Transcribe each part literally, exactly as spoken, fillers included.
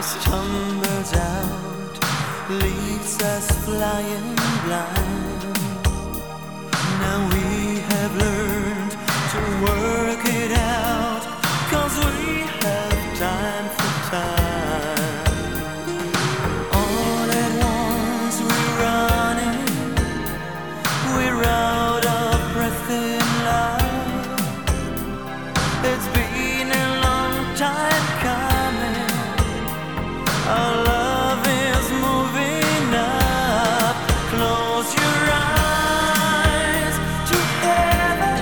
just tumbles out, leaves us flying blind. Now we have learned to work it out, 'cause we have time for time. All at once we're running, we're out of breath in love. It's been a long time coming, our love is moving up. Close your eyes to heaven,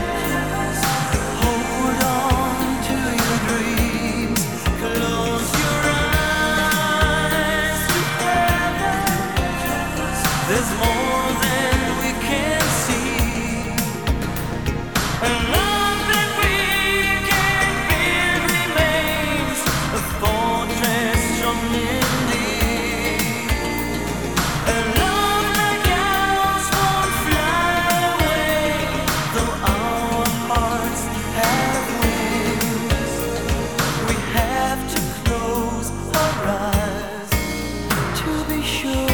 hold on to your dreams. Close your eyes to heaven, there's more than we can see. And love that we can build remains a fortress from indeed. A love like ours won't fly away, though our hearts have wings. We have to close our eyes to be sure.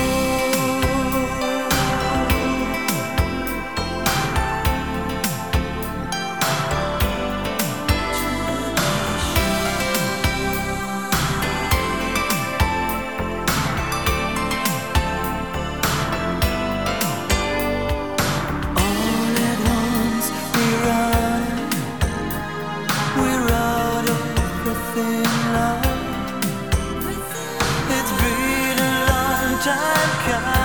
All at once we run, we're out of breath in love. It's been a long time coming.